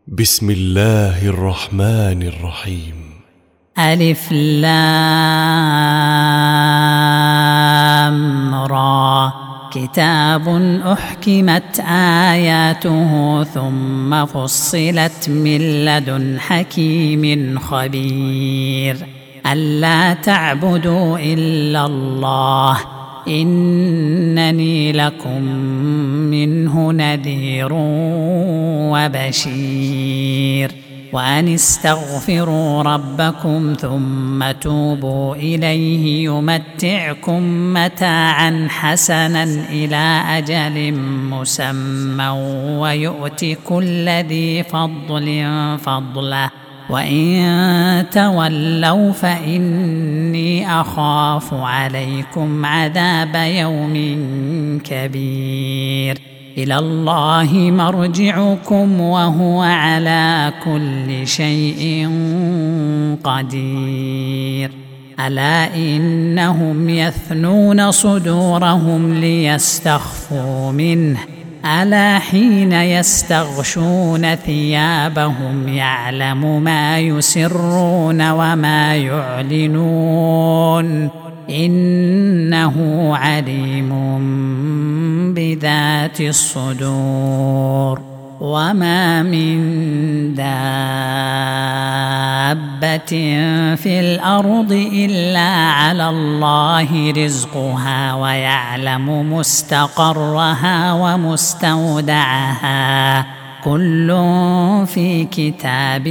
بسم الله الرحمن الرحيم. ألف لام را. كتاب أحكمت آياته ثم فصلت من لدن حكيم خبير ألا تعبدوا إلا الله إنني لكم منه نذير وبشير وأن استغفروا ربكم ثم توبوا إليه يمتعكم متاعا حسنا إلى أجل مسمى ويؤت كل ذي فضل فضله وإن تولوا فإني أخاف عليكم عذاب يوم كبير إلى الله مرجعكم وهو على كل شيء قدير ألا إنهم يثنون صدورهم ليستخفوا منه ألا حين يستغشون ثيابهم يعلم ما يسرون وما يعلنون إنه عليم بذات الصدور وما من دابة في الأرض إلا على الله رزقها ويعلم مستقرها ومستودعها كل في كتاب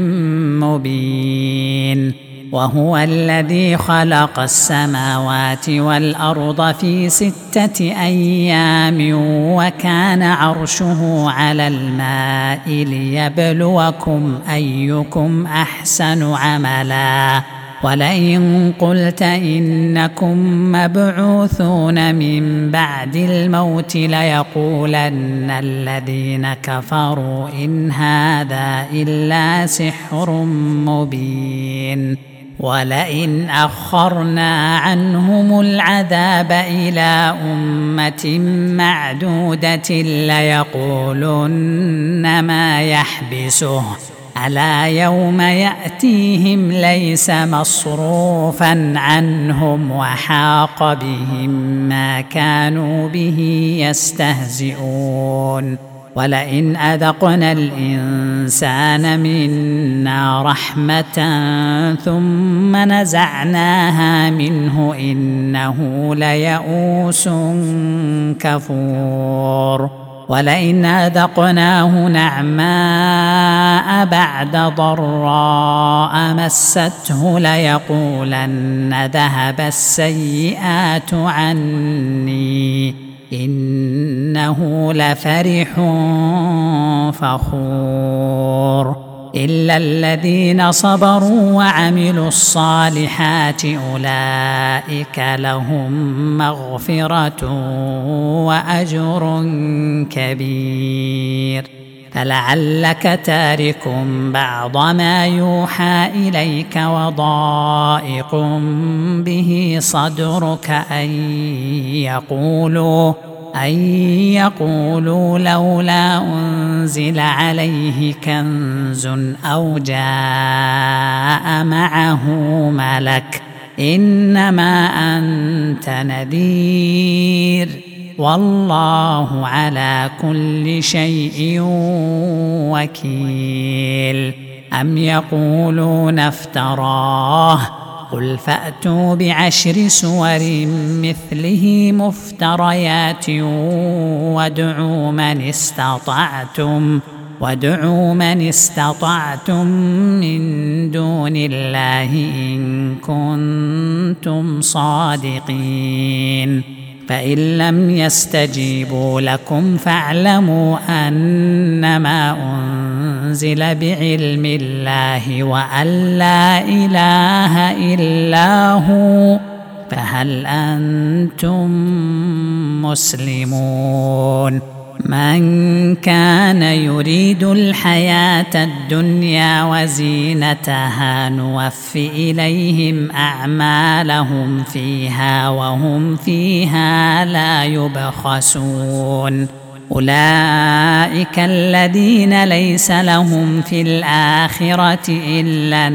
مبين وهو الذي خلق السماوات والأرض في 6 أيام وكان عرشه على الماء ليبلوكم أيكم أحسن عملا ولئن قلت إنكم مبعوثون من بعد الموت ليقولن الذين كفروا إن هذا إلا سحر مبين ولئن أخرنا عنهم العذاب إلى أمة معدودة ليقولن ما يحبسه ألا يوم يأتيهم ليس مصروفا عنهم وحاق بهم ما كانوا به يستهزئون ولئن أذقنا الإنسان منا رحمة ثم نزعناها منه إنه ليئوس كفور ولئن أذقناه نعماء بعد ضراء مسته ليقولن ذهب السيئات عني إنه لفرح فخور إلا الذين صبروا وعملوا الصالحات أولئك لهم مغفرة وأجر كبير فلعلك تارك بعض ما يوحى إليك وضائق به صدرك أن يقولوا لولا أنزل عليه كنز أو جاء معه ملك إنما أنت نذير والله على كل شيء وكيل أم يقولون افتراه قل فأتوا ب10 سور مثله مفتريات وادعوا من استطعتم من دون الله إن كنتم صادقين فإن لم يستجيبوا لكم فاعلموا أنما أنزل بعلم الله وأن لا إله إلا هو فهل أنتم مسلمون من كان يريد الحياة الدنيا وزينتها نوف إليهم أعمالهم فيها وهم فيها لا يبخسون أولئك الذين ليس لهم في الآخرة إلا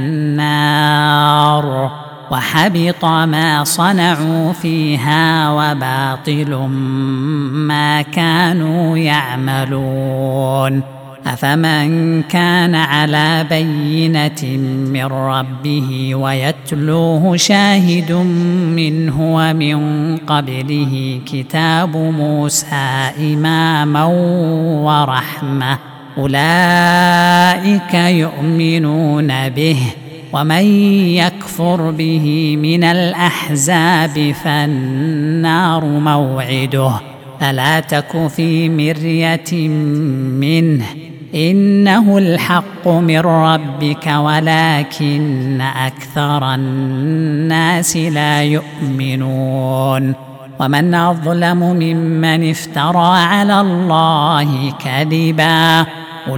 النار وحبط ما صنعوا فيها وباطل ما كانوا يعملون. أفمن كان على بينة من ربه ويتلوه شاهد منه ومن قبله كتاب موسى إماما ورحمة أولئك يؤمنون به ومن يكفر به من الأحزاب فالنار موعده فلا تك في مرية منه إنه الحق من ربك ولكن أكثر الناس لا يؤمنون. ومن أظلم ممن افترى على الله كذبا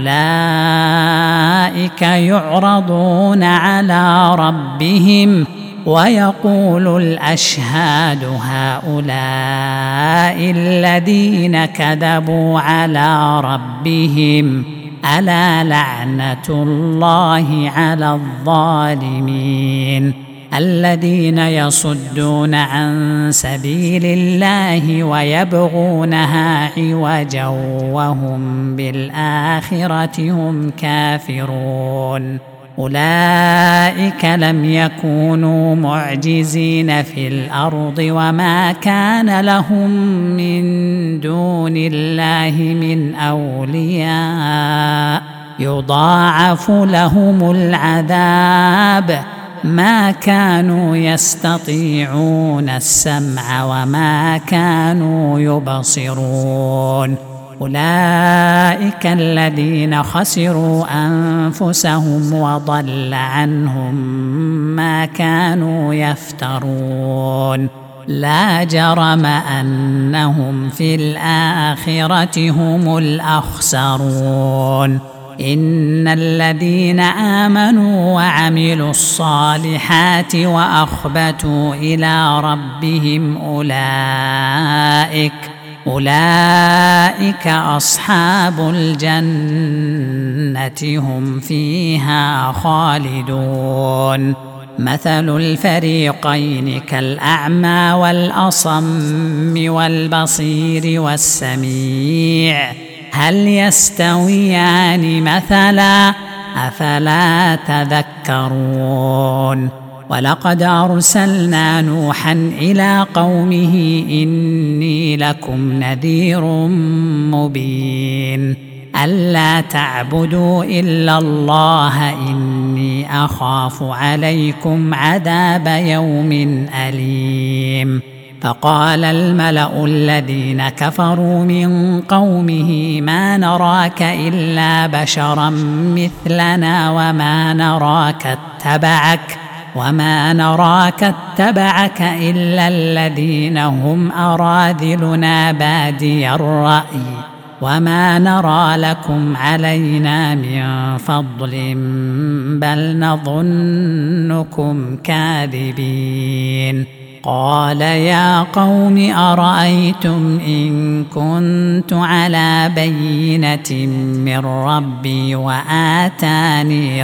أولئك يعرضون على ربهم ويقول الأشهاد هؤلاء الذين كذبوا على ربهم ألا لعنة الله على الظالمين الذين يصدون عن سبيل الله ويبغونها عوجا وهم بالآخرة هم كافرون. أولئك لم يكونوا معجزين في الأرض وما كان لهم من دون الله من أولياء يضاعف لهم العذاب ما كانوا يستطيعون السمع وما كانوا يبصرون. أولئك الذين خسروا أنفسهم وضل عنهم ما كانوا يفترون. لا جرم أنهم في الآخرة هم الأخسرون. إن الذين آمنوا وعملوا الصالحات وأخبتوا إلى ربهم أولئك أصحاب الجنة هم فيها خالدون. مثل الفريقين كالأعمى والأصم والبصير والسميع هل يستويان مثلا أفلا تذكرون. ولقد أرسلنا نوحا إلى قومه إني لكم نذير مبين ألا تعبدوا إلا الله إني أخاف عليكم عذاب يوم أليم. فقال الملأ الذين كفروا من قومه ما نراك إلا بشرا مثلنا وما نراك اتبعك إلا الذين هم أراذلنا بادي الرأي وما نرى لكم علينا من فضل بل نظنكم كاذبين. قال يا قوم أرأيتم إن كنت على بينة من ربي وآتاني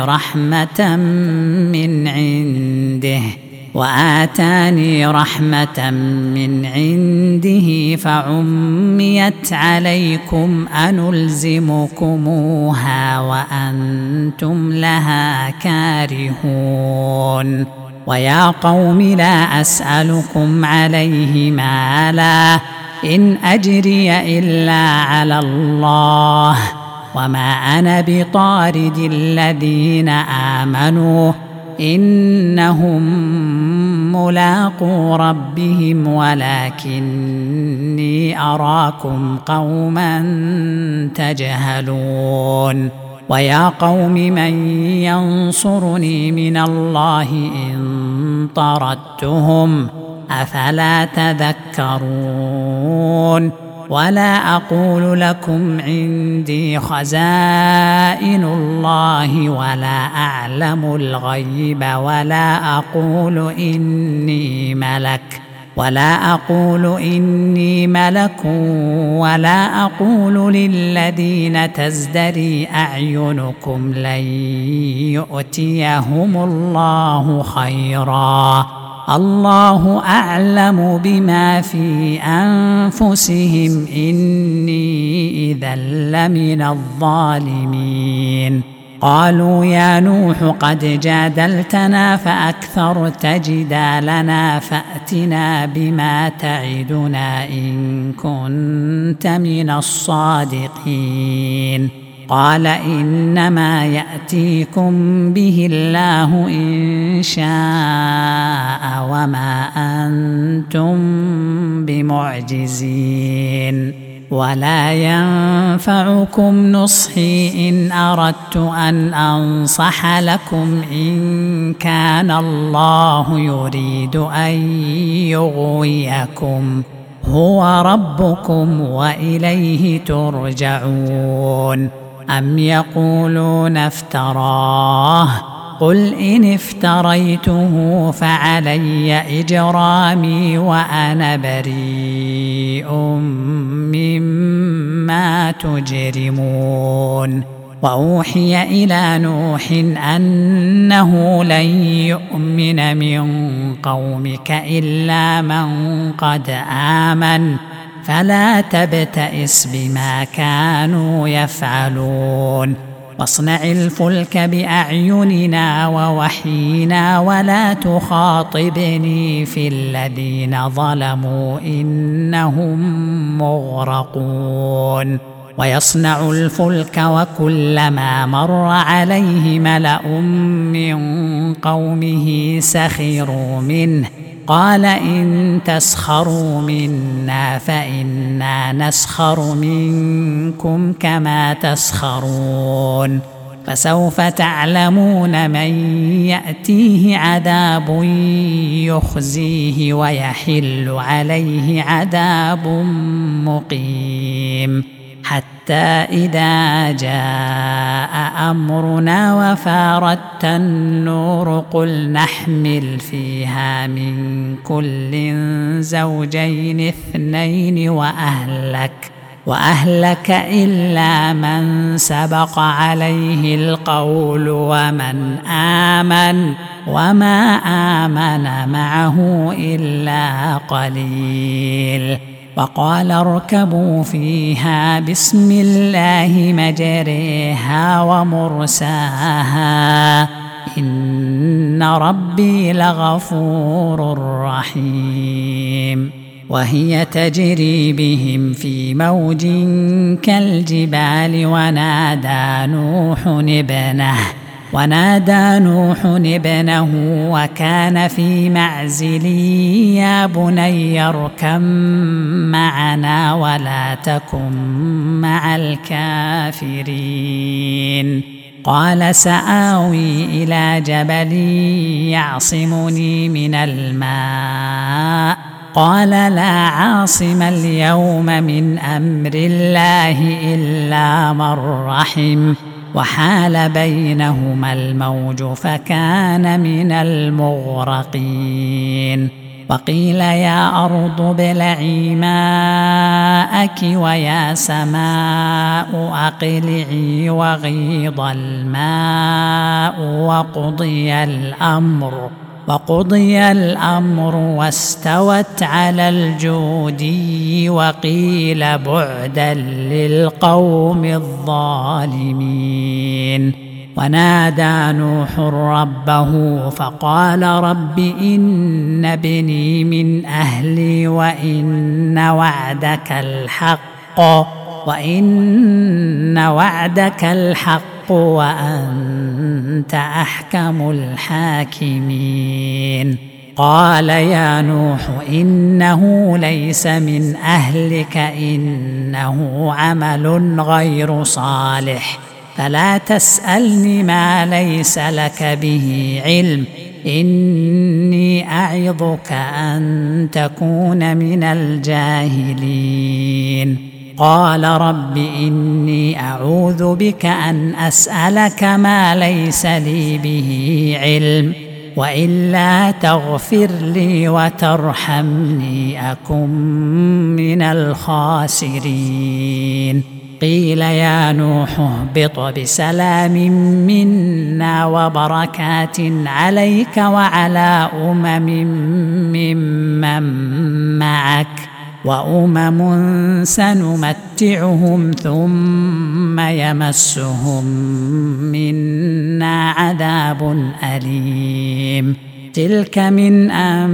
رحمة من عنده فعميت عليكم أنلزمكموها وأنتم لها كارهون. ويا قوم لا أسألكم عليه مالا إن أجري إلا على الله وما أنا بطارد الذين آمنوا إنهم ملاقو ربهم ولكني أراكم قوما تجهلون. ويا قوم من ينصرني من الله إن طردتهم أفلا تذكرون. ولا أقول لكم عندي خزائن الله ولا أعلم الغيب ولا أقول إني ملك ولا أقول إني ملك ولا أقول للذين تزدري أعينكم لن يؤتيهم الله خيرا الله أعلم بما في أنفسهم إني إذا لمن الظالمين قالوا يا نوح قد جادلتنا فأكثرت جدالنا فأتنا بما تعدنا إن كنت من الصادقين قال إنما يأتيكم به الله إن شاء وما أنتم بمعجزين ولا ينفعكم نصحي إن أردت أن أنصح لكم إن كان الله يريد أن يغويكم هو ربكم وإليه ترجعون أم يقولون افتراه قل إن افتريته فعلي إجرامي وأنا بريء مما تجرمون وأوحي إلى نوح أنه لن يؤمن من قومك إلا من قد آمن فلا تبتئس بما كانوا يفعلون واصنع الفلك بأعيننا ووحينا ولا تخاطبني في الذين ظلموا إنهم مغرقون ويصنع الفلك وكلما مر عليه ملأ من قومه سخروا منه قال إن تسخروا منا فإنا نسخر منكم كما تسخرون فسوف تعلمون من يأتيه عذاب يخزيه ويحل عليه عذاب مقيم حتى إذا جاء أمرنا وفارت النور قل نحمل فيها من كل زوجين اثنين وأهلك إلا من سبق عليه القول ومن آمن وما آمن معه إلا قليل وقال اركبوا فيها بسم الله مجريها ومرساها إن ربي لغفور رحيم وهي تجري بهم في موج كالجبال ونادى نوح ابنه وكان في معزل يا بني اركب معنا ولا تكن مع الكافرين قال سآوي إلى جبل يعصمني من الماء قال لا عاصم اليوم من أمر الله إلا من رحم وحال بينهما الموج فكان من المغرقين وقيل يا أرض ابلعي ماءك ويا سماء أقلعي وغيض الماء وقضي الأمر واستوت على الجودي وقيل بعدا للقوم الظالمين ونادى نوح ربه فقال رب إن ابني من أهلي وإن وعدك الحق وأنت أحكم الحاكمين قال يا نوح إنه ليس من أهلك إنه عمل غير صالح فلا تسألني ما ليس لك به علم إني أعظك أن تكون من الجاهلين قال رب إني أعوذ بك أن أسألك ما ليس لي به علم وإلا تغفر لي وترحمني أكن من الخاسرين. قيل يا نوح اهبط بسلام منا وبركات عليك وعلى ممن معك وأمم سنمتعهم ثم يمسهم منا عذاب أليم. تلك من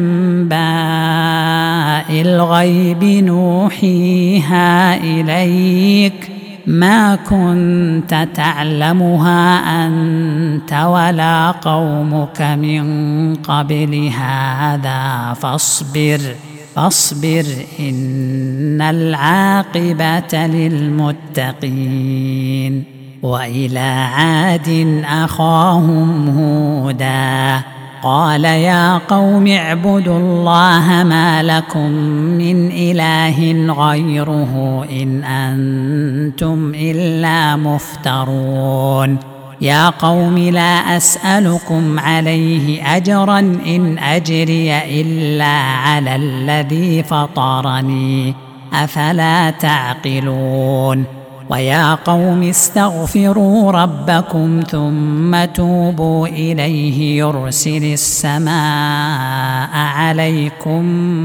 أنباء الغيب نوحيها إليك ما كنت تعلمها أنت ولا قومك من قبل هذا فاصبر إن العاقبة للمتقين. وإلى عاد أخاهم هودا قال يا قوم اعبدوا الله ما لكم من إله غيره إن أنتم إلا مفترون. يا قوم لا أسألكم عليه أجرا إن أجري إلا على الذي فطرني أفلا تعقلون. ويا قوم استغفروا ربكم ثم توبوا إليه يرسل السماء عليكم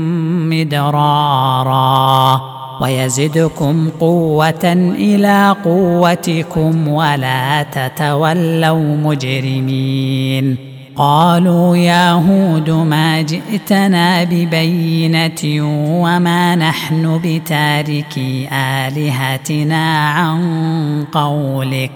مدرارا ويزدكم قوة إلى قوتكم ولا تتولوا مجرمين. قالوا يا هود ما جئتنا ببينة وما نحن بتاركي آلهتنا عن قولك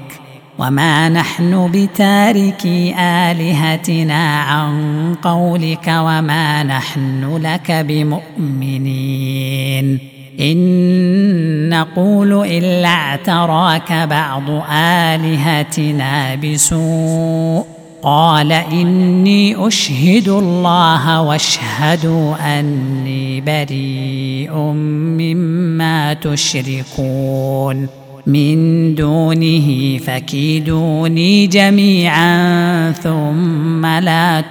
وما نحن لك بمؤمنين. إن نقول إلا اعتراك بعض آلهتنا بسوء. قال إني أشهد الله واشهدوا أني بريء مما تشركون من دونه فكيدوني جميعا ثم لا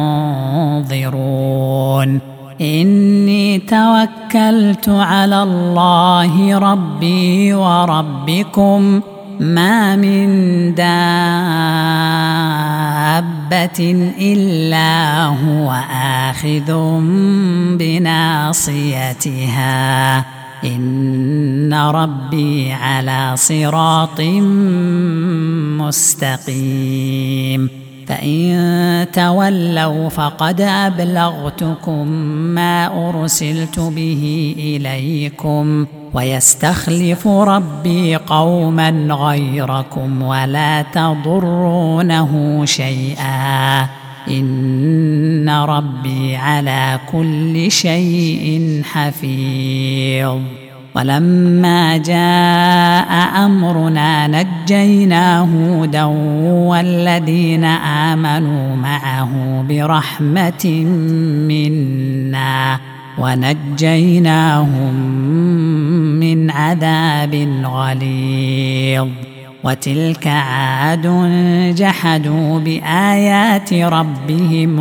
تنظرون. إني توكلت على الله ربي وربكم ما من دابة إلا هو آخذ بناصيتها إن ربي على صراط مستقيم. فإن تولوا فقد أبلغتكم ما أرسلت به إليكم ويستخلف ربي قوما غيركم ولا تضرونه شيئا إن ربي على كل شيء حفيظ. ولما جاء أمرنا نجينا هودا والذين آمنوا معه برحمة منا ونجيناهم من عذاب غليظ. وتلك عاد جحدوا بآيات ربهم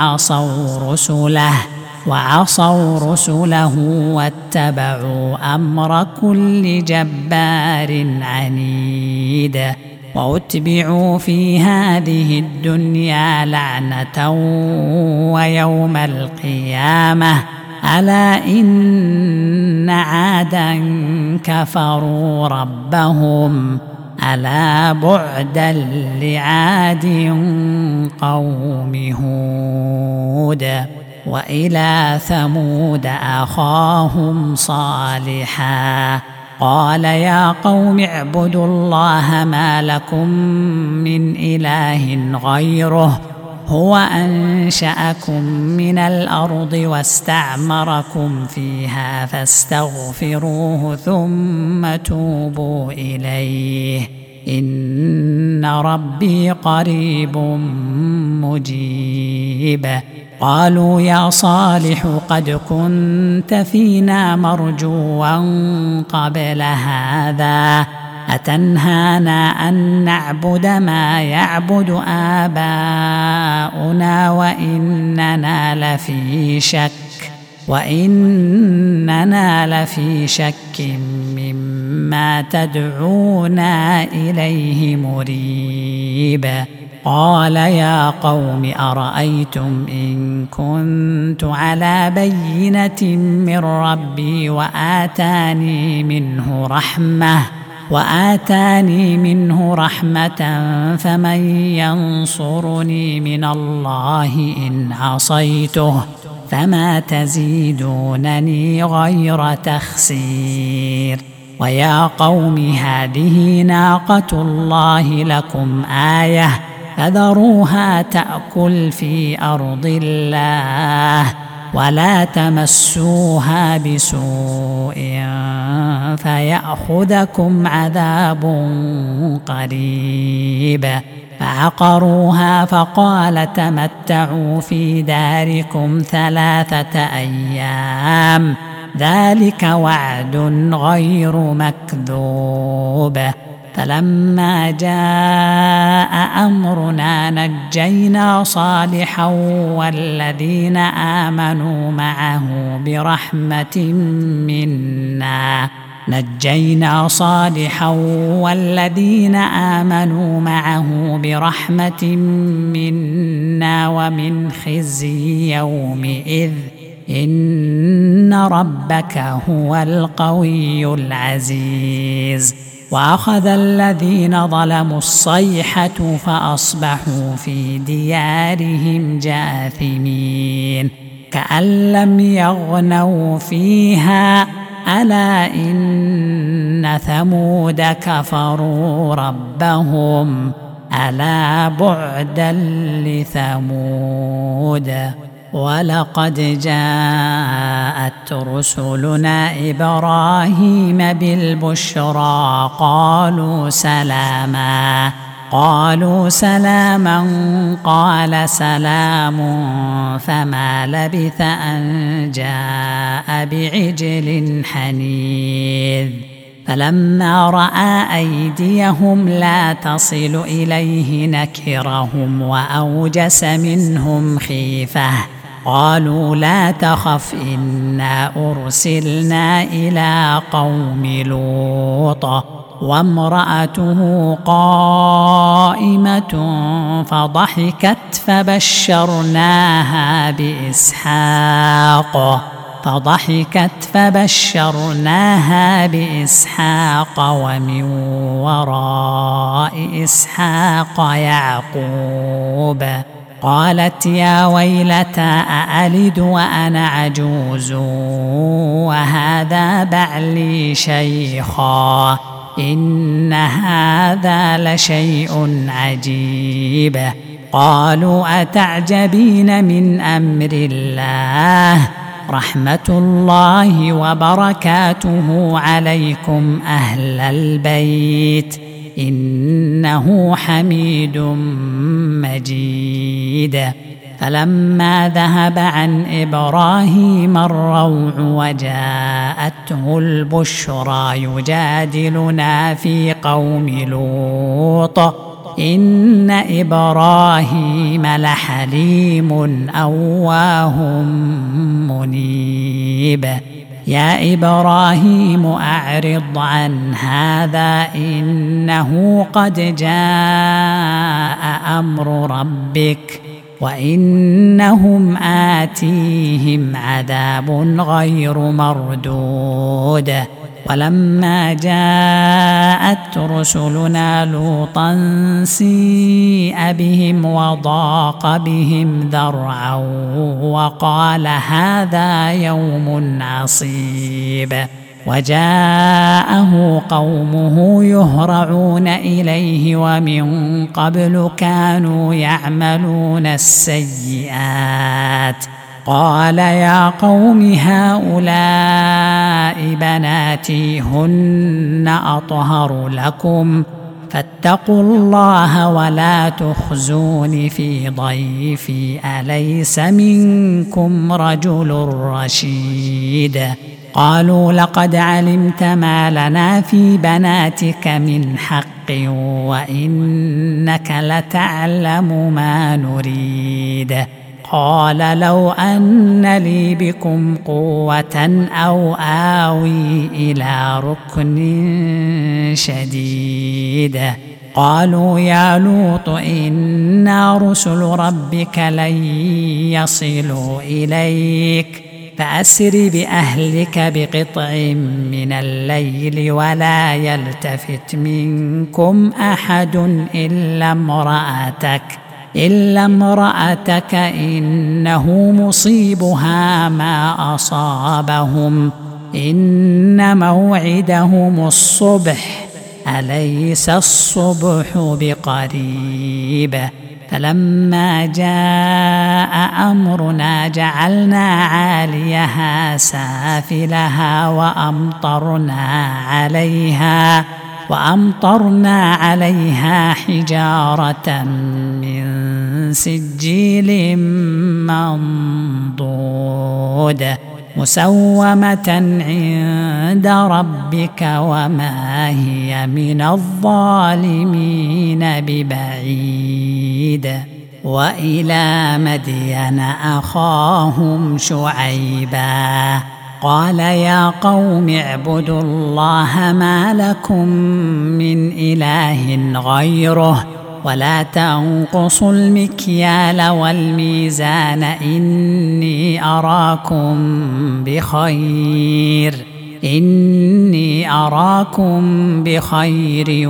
وعصوا رسله واتبعوا أمر كل جبار عنيد. وأتبعوا في هذه الدنيا لعنة ويوم القيامة ألا إن عادا كفروا ربهم ألا بعدا لعاد قوم هود. وإلى ثمود أخاهم صالحا قال يا قوم اعبدوا الله ما لكم من إله غيره هو أنشأكم من الأرض واستعمركم فيها فاستغفروه ثم توبوا إليه إن ربي قريب مجيب. قالوا يا صالح قد كنت فينا مرجوا قبل هذا أتنهانا أن نعبد ما يعبد آباؤنا وإننا لفي شك مما تدعونا إليه مريب. قال يا قوم أرأيتم إن كنت على بينة من ربي وآتاني منه رحمة فمن ينصرني من الله إن عصيته فما تزيدونني غير تخسير. ويا قوم هذه ناقة الله لكم آية فذروها تأكل في أرض الله ولا تمسوها بسوء فيأخذكم عذاب قريب. فعقروها فقال تمتعوا في داركم 3 أيام ذلك وعد غير مكذوب. فلما جاء أمرنا نجينا صالحا والذين آمنوا معه برحمة منا ومن خزي يومئذ إن ربك هو القوي العزيز. وأخذ الذين ظلموا الصيحة فأصبحوا في ديارهم جاثمين كأن لم يغنوا فيها ألا إن ثمود كفروا ربهم ألا بعدا لثمود. ولقد جاءت رسلنا إبراهيم بالبشرى قالوا سلاما قال سلام فما لبث أن جاء بعجل حنيذ. فلما رأى أيديهم لا تصل إليه نكرهم وأوجس منهم خيفة قالوا لا تخف إنا أرسلنا إلى قوم لوط وامرأته قائمة فضحكت فبشرناها بإسحاق ومن وراء إسحاق يعقوب. قالت يا ويلتى أألد وأنا عجوز وهذا بعلي شيخا إن هذا لشيء عجيب. قالوا أتعجبين من أمر الله رحمة الله وبركاته عليكم أهل البيت إنه حميد مجيد. فلما ذهب عن إبراهيم الروع وجاءته البشرى يجادلنا في قوم لوط إن إبراهيم لحليم أواه منيب. يا إبراهيم أعرض عن هذا إنه قد جاء أمر ربك وإنهم آتيهم عذاب غير مردود. ولما جاءت رسلنا لوطا سيء بهم وضاق بهم ذرعا وقال هذا يوم عصيب. وجاءه قومه يهرعون إليه ومن قبل كانوا يعملون السيئات. قال يا قوم هؤلاء بناتي هن أطهر لكم فاتقوا الله ولا تخزون في ضيفي أليس منكم رجل رشيد. قالوا لقد علمت ما لنا في بناتك من حق وإنك لتعلم ما نريد. قال لو أن لي بكم قوة أو آوي إلى ركن شديد. قالوا يا لوط إنا رسل ربك لن يصلوا إليك فأسر بأهلك بقطع من الليل ولا يلتفت منكم أحد إلا امرأتك إنه مصيبها ما أصابهم إن موعدهم الصبح أليس الصبح بقريب. فلما جاء أمرنا جعلنا عاليها سافلها وأمطرنا عليها حجارة من سجيل منضود مسومة عند ربك وما هي من الظالمين ببعيد. وإلى مدين أخاهم شعيبا قال يا قوم اعبدوا الله ما لكم من إله غيره ولا تنقصوا المكيال والميزان إني أراكم بخير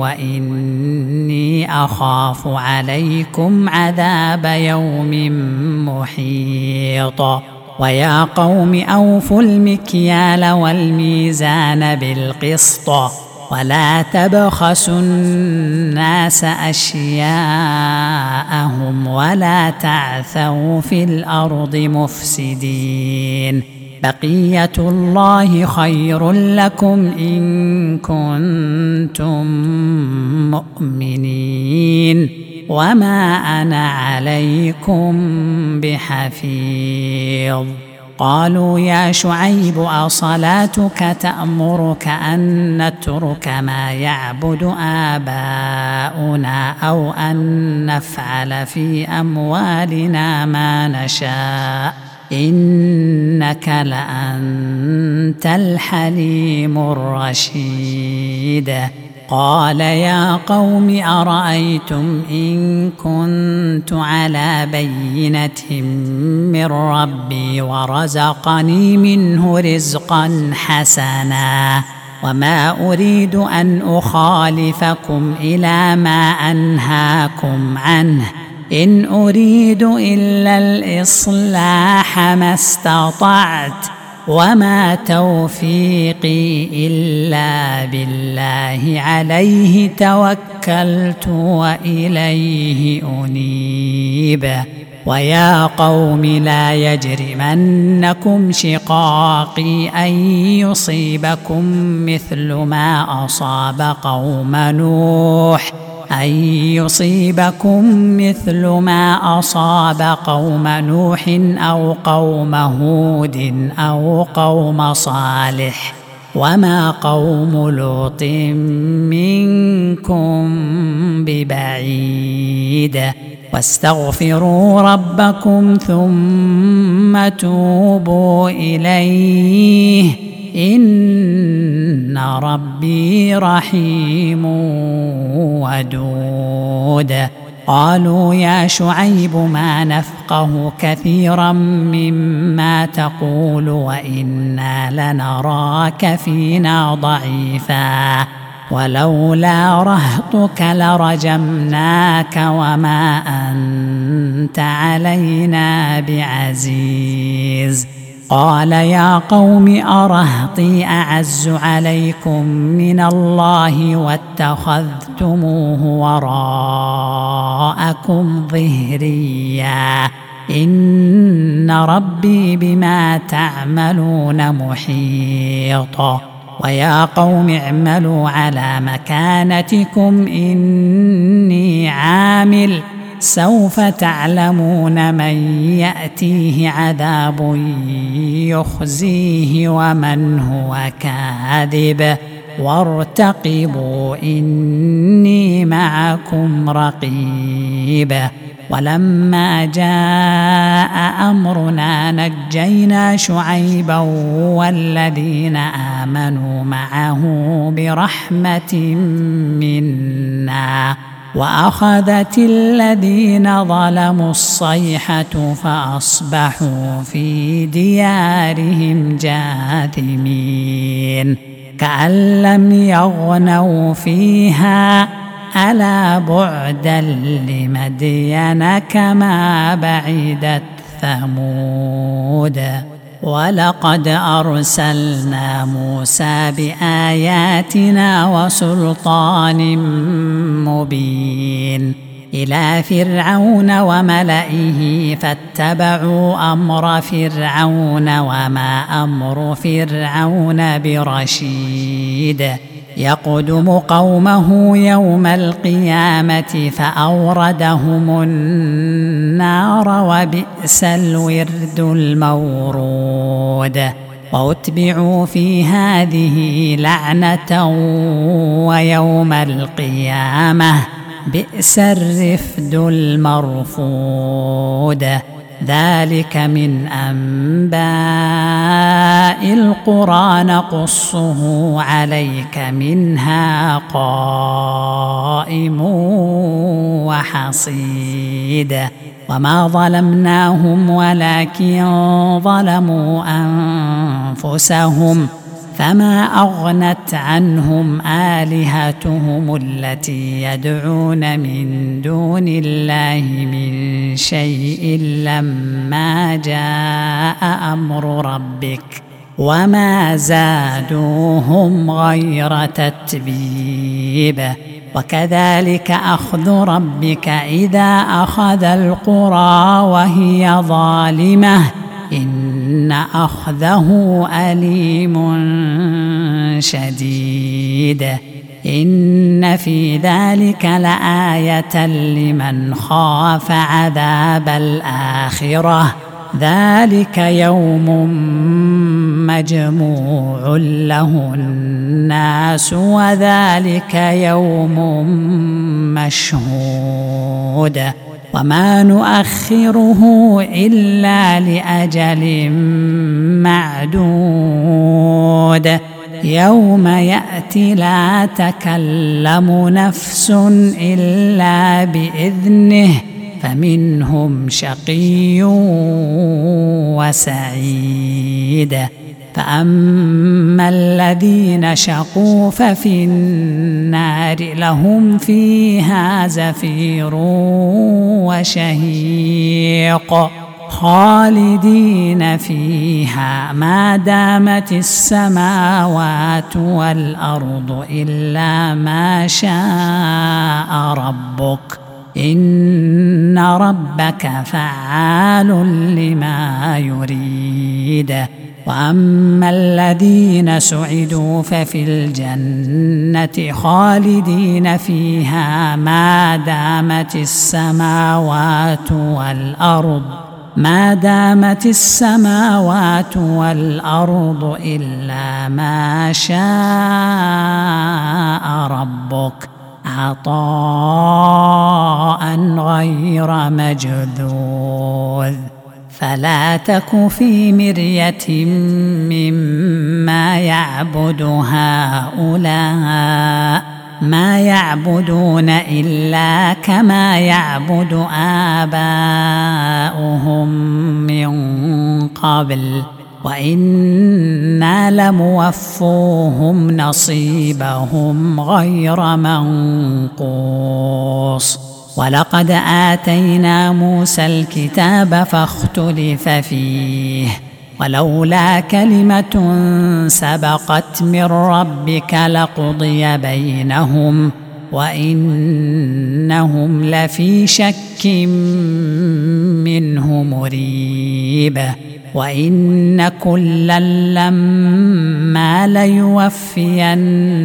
وإني أخاف عليكم عذاب يوم محيط. ويا قوم أوفوا المكيال والميزان بالقسط ولا تبخسوا الناس أشياءهم ولا تعثوا في الأرض مفسدين. بقية الله خير لكم إن كنتم مؤمنين وما أنا عليكم بحفيظ. قالوا يا شعيب أصلاتك تأمرك أن نترك ما يعبد آباؤنا أو أن نفعل في أموالنا ما نشاء إنك لأنت الحليم الرشيد. قال يا قوم أرأيتم إن كنت على بينة من ربي ورزقني منه رزقا حسنا وما أريد أن أخالفكم إلى ما أنهاكم عنه إن أريد إلا الإصلاح ما استطعت وما توفيقي إلا بالله عليه توكلت وإليه أنيب. ويا قوم لا يجرمنكم شقاقي أن يصيبكم مثل ما أصاب قوم نوح أو قوم هود أو قوم صالح وما قوم لوط منكم ببعيد. واستغفروا ربكم ثم توبوا إليه إن ربي رحيم ودود. قالوا يا شعيب ما نفقه كثيرا مما تقول وإنا لنراك فينا ضعيفا ولولا رهطك لرجمناك وما أنت علينا بعزيز. قال يا قوم أرهطي أعز عليكم من الله واتخذتموه وراءكم ظهريا إن ربي بما تعملون محيط. ويا قوم اعملوا على مكانتكم إني عامل سوف تعلمون من يأتيه عذاب يخزيه ومن هو كاذب وارتقبوا إني معكم رقيب. ولما جاء أمرنا نجينا شعيبا والذين آمنوا معه برحمة منا وأخذت الذين ظلموا الصيحة فأصبحوا في ديارهم جاثمين كأن لم يغنوا فيها ألا بعدا لمدين كما بعدت ثمود. ولقد أرسلنا موسى بآياتنا وسلطان مبين إلى فرعون وملئه فاتبعوا أمر فرعون وما أمر فرعون برشيد يقدم قومه يوم القيامة فأوردهم النار وبئس الورد المورود. وأتبعوا في هذه لعنة ويوم القيامة بئس الرفد المرفود. ذلك من أنباء القرى نقصه عليك منها قائم وحصيد. وما ظلمناهم ولكن ظلموا أنفسهم فما أغنت عنهم آلهتهم التي يدعون من دون الله من شيء لما جاء أمر ربك وما زادوهم غير تتبيب. وكذلك أخذ ربك إذا أخذ القرى وهي ظالمة إن أخذه أليم شديد. إن في ذلك لآية لمن خاف عذاب الآخرة ذلك يوم مجموع له الناس وذلك يوم مشهود. وما نؤخره إلا لأجل معدود يوم يأتي لا تكلم نفس إلا بإذنه فمنهم شقي وسعيد. فأما الذين شقوا ففي النار لهم فيها زفير وشهيق خالدين فيها ما دامت السماوات والأرض إلا ما شاء ربك إن ربك فعال لما يريد. وأما الذين سعدوا ففي الجنة خالدين فيها ما دامت السماوات والأرض إلا ما شاء ربك عطاء غير مجذوذ. فلا تك في مرية مما يعبد هؤلاء ما يعبدون إلا كما يعبد آباؤهم من قبل وإنا لموفوهم نصيبهم غير منقوص. ولقد آتينا موسى الكتاب فاختلف فيه ولولا كلمة سبقت من ربك لقضي بينهم وإنهم لفي شك منه مريب. وإن كلا لما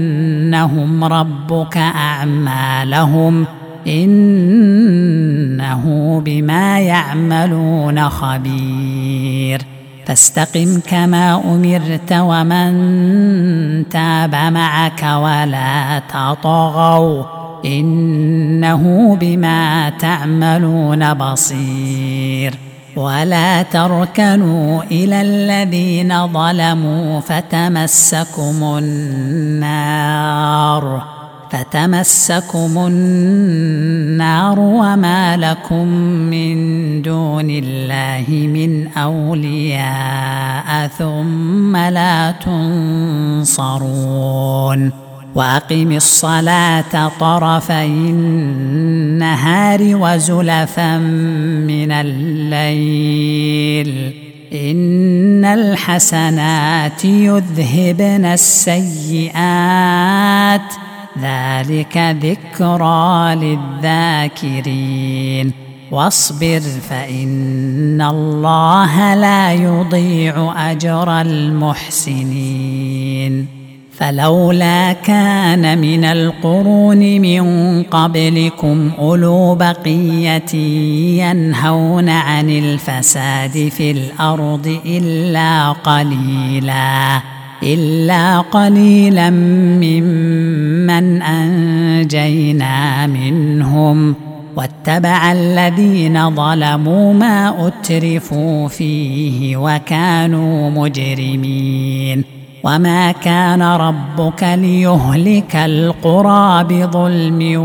ليوفينهم ربك أعمالهم إنه إنه بما يعملون خبير فاستقم كما أمرت ومن تاب معك ولا تطغوا إنه بما تعملون بصير ولا تركنوا إلى الذين ظلموا فتمسكم النار وما لكم من دون الله من أولياء ثم لا تنصرون وأقم الصلاة طرفي النهار وزلفا من الليل إن الحسنات يذهبن السيئات ذلك ذكرى للذاكرين واصبر فإن الله لا يضيع أجر المحسنين فلولا كان من القرون من قبلكم أولو بقية ينهون عن الفساد في الأرض إلا قليلا ممن أنجينا منهم واتبع الذين ظلموا ما أترفوا فيه وكانوا مجرمين وما كان ربك ليهلك القرى بظلم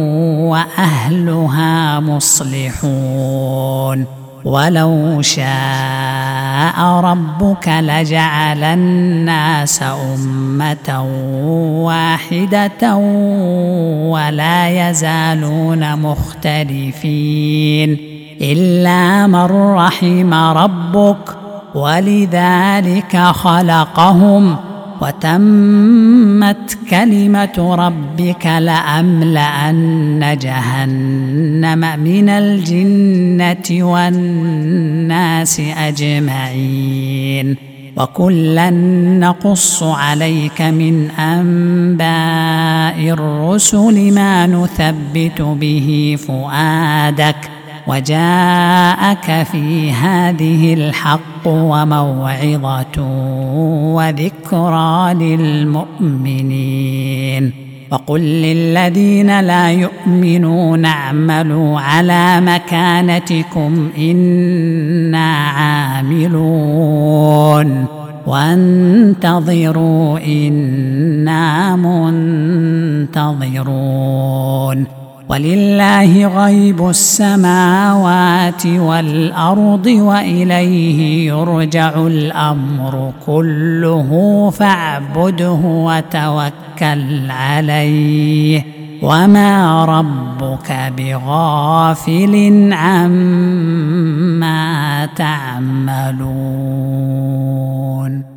وأهلها مصلحون ولو شاء ربك لجعل الناس أمة واحدة ولا يزالون مختلفين إلا من رحم ربك ولذلك خلقهم وتمت كلمة ربك لأملأن جهنم من الجنة والناس أجمعين وكلا نقص عليك من أنباء الرسل ما نثبت به فؤادك وجاءك في هذه الحق وموعظة وذكرى للمؤمنين وقل للذين لا يؤمنون اعملوا على مكانتكم إنا عاملون وانتظروا إنا منتظرون ولله غيب السماوات والأرض وإليه يرجع الأمر كله فاعبده وتوكل عليه وما ربك بغافل عما تعملون.